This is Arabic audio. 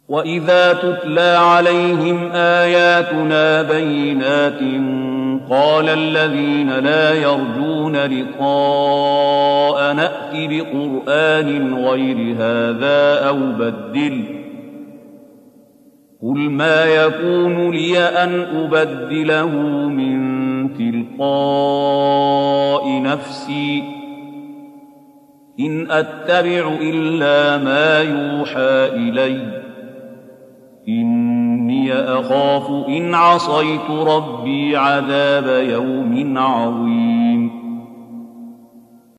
وإذا تتلى عليهم آياتنا بينات قال الذين لا يرجون لقاء نأت بقرآن غير هذا أو بدله قل ما يكون لي أن أبدله من تلقاء نفسي إن أتبع إلا ما يوحى إلي إني أخاف إن عصيت ربي عذاب يوم عظيم